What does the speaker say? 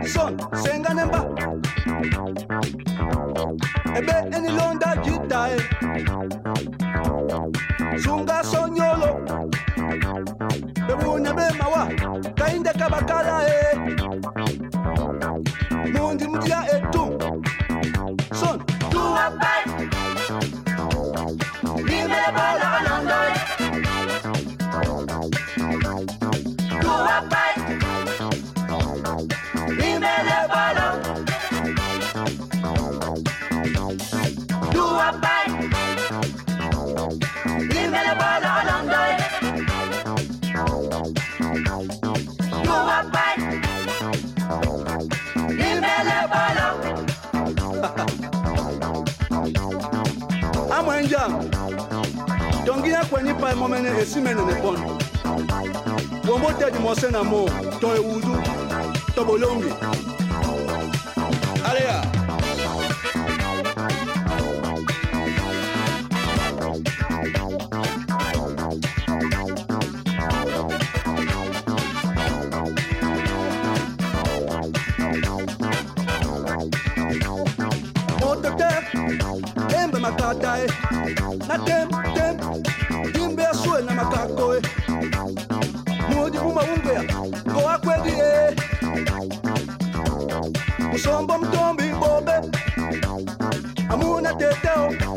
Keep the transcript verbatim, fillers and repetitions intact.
son senga nemba ebe eni londa jitae sunga sonyolo bebunya be mawa kainde kabakala e mundi mudia etu son tu abai dime bala anandai tu abai dime bala tu abai dime bala anandai tu abai dime bala amwenja tongia kwenye pa momene esimene ne pon wombo te di mosena mo to ewudu to bolongi alea makatae na tem tem dimbe asue na makakoe mudi uma umbea go akwedi e usombo mtombi bobe amuna teteo